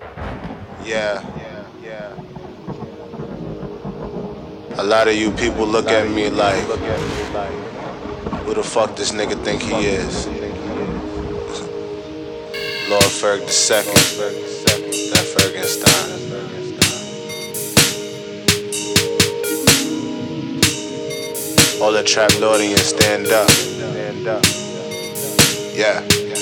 Yeah. A lot of you people look at me like, who the fuck this nigga think he is? Lord Ferg II, that Fergenstein. All the trapped audience, stand up. Yeah.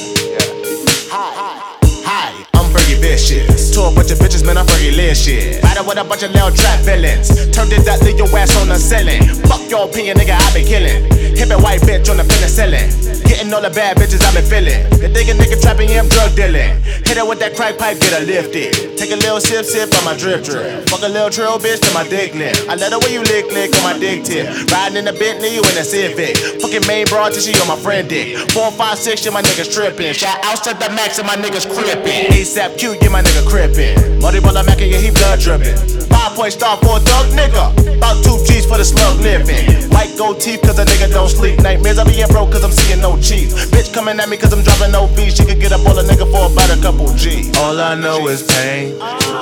Hi, I'm Fergie Vicious. To a bunch of bitches, man, I'm Fergie Licious. Battle with a bunch of little trap villains. Turned it up, leave your ass on the ceiling. Fuck your opinion, nigga, I been killing. Hippin' white bitch on the penicillin. Getting all the bad bitches I been feeling. They think a nigga trapping, yeah, I'm drug dealing. Hit her with that crack pipe, get her lifted. Take a little sip on my drip. Fuck a little trail bitch to my dick nip. I let her way you lick on my dick tip. Riding in the Bentley, you in a Civic. Fucking main broad till she on my friend dick. 4, 5, 6, yeah, my niggas trippin'. Shout out to the max and my niggas crippin'. ASAP Q, yeah, my nigga crippin'. Muddy brother Mac, yeah, he blood drippin'. 5-point star for a thug nigga. About 2 G's for the slug living. White gold teeth cause a nigga don't sleep. Nightmares I being broke cause I'm seeing no cheese. Bitch coming at me cause I'm dropping no fees. She could get up on a nigga for about a couple G's. All I know is pain.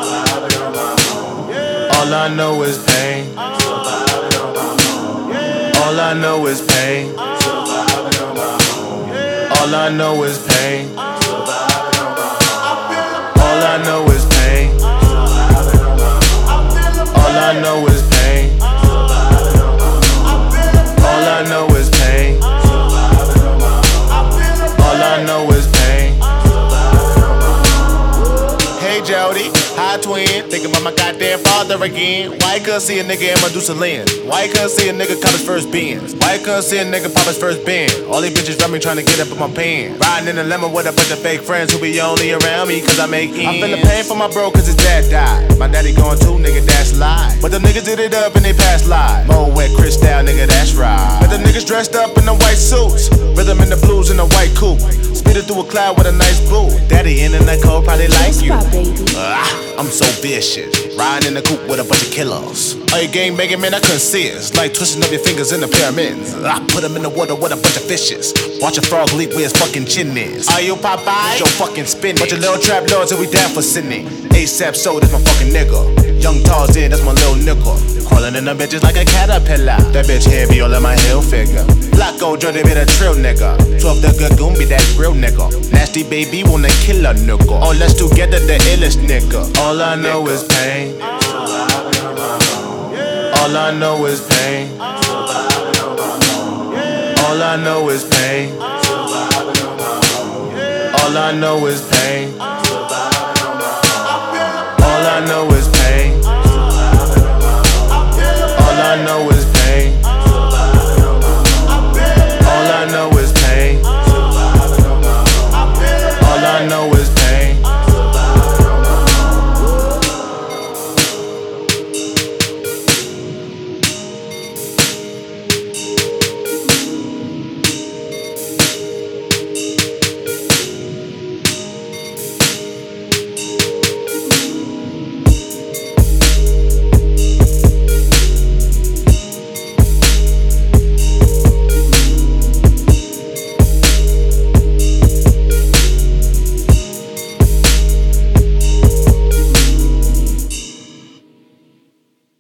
All I know is pain. All I know is pain. All I know is pain. All I know is pain. All I know is pain. All I know is pain. All I know is pain. Hey Jody, hi twin. Thinking about my goddamn father again. Why you couldn't see a nigga in Medusa lens? Why you couldn't see a nigga cop his first Benz? Why you couldn't see a nigga pop his first Benz? All these bitches around me trying to get up in my pants. Riding in a limo with a bunch of fake friends who be only around me cause I make ends. I feel the pain for my bro cause his dad died. My daddy going too, nigga, that's lie. But the niggas did it up and they passed live. Mo wet Cristal, nigga, that's right. But the niggas dressed up in the white suits. Rhythm in the blues in the white coupe. Speeding through a cloud with a nice boo. Daddy in the cold probably like you. I'm so vicious. Riding in the coupe with a bunch of killers. All your gang banging, man, I couldn't see it. Like twisting up your fingers in the pyramids. I put them in the water with a bunch of fishes. Watch a frog leap where his fucking chin is. Are you Popeye? With your fucking spinach. Bunch of little trap lords and we down for Sydney. ASAP Soul, that's my fucking nigga. Young Tarzan, that's my little nickel. Crawling in the bitches like a caterpillar. That bitch heavy all in my heel figure. Black gold Jordan be the trill nigga. 12 the Gagoon be that real nigga. Nasty baby wanna kill a nigga. All us together the illest nigga. All I know is pain. All I know is pain. All I know is pain. All I know is pain. All I know is pain. All I know is pain. All I know is pain. All I know is pain.